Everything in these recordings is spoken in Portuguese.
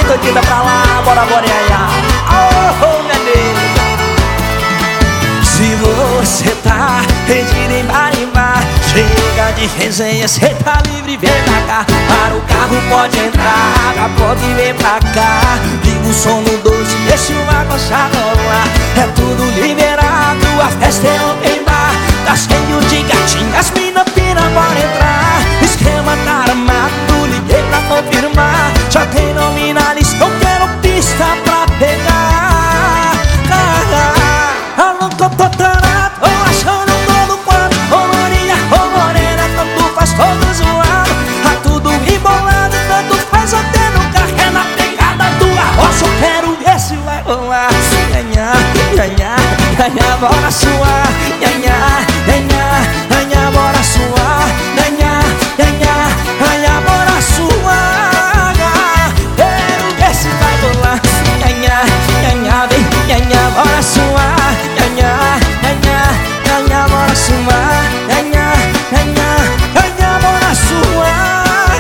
doidinha pra lá, bora, bora, ia. Oh, minha nega. Se você tá perdido em bar em bar, chega de resenha, cê tá livre, vem pra cá. Para o carro, pode entrar, capota e vem pra cá. Liga o som no 12, deixa uma coxa rolar. É tudo liberado, a festa é open bar. Tá cheio de gatinhas, as mina pira, bora entrar. Esquema tá armado, liguei pra confirmar. Já tem nome na lista, eu quero pista pra pegar. Alô, tô tarado, tô achando todo quanto. Ô Maria, ô morena, tanto faz todo zoado. Tá tudo embolado, tanto faz até no carro. É na pegada do arroz, eu quero ver se vai rolar. Ganhar, ganhar, ganhar, bora suar. Ganhar, ganhar, ganhar, bora suar. Ganhar, ganhar, ganhar, bora suar. Quero ver se vai rolar. Ganhar, ganhar, vem, ganhar, bora suar. Ganhar, ganhar, ganhar, bora suar. Ganhar, ganhar, ganhar, bora suar.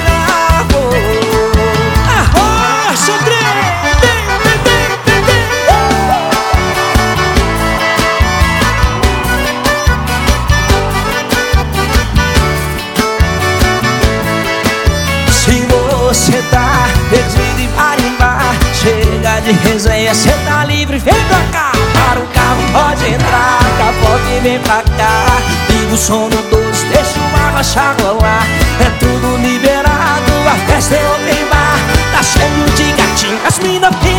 Arrocha o trem. Se você tá perdido em bar em bar, chega de resenha, cê tá livre, vem pra cá. Para o carro, pode entrar, capota e vem pra cá. Liga o som no 12, deixa uma marcha rolar. É tudo liberado, a festa é open bar. Tá cheio de gatinhas, mina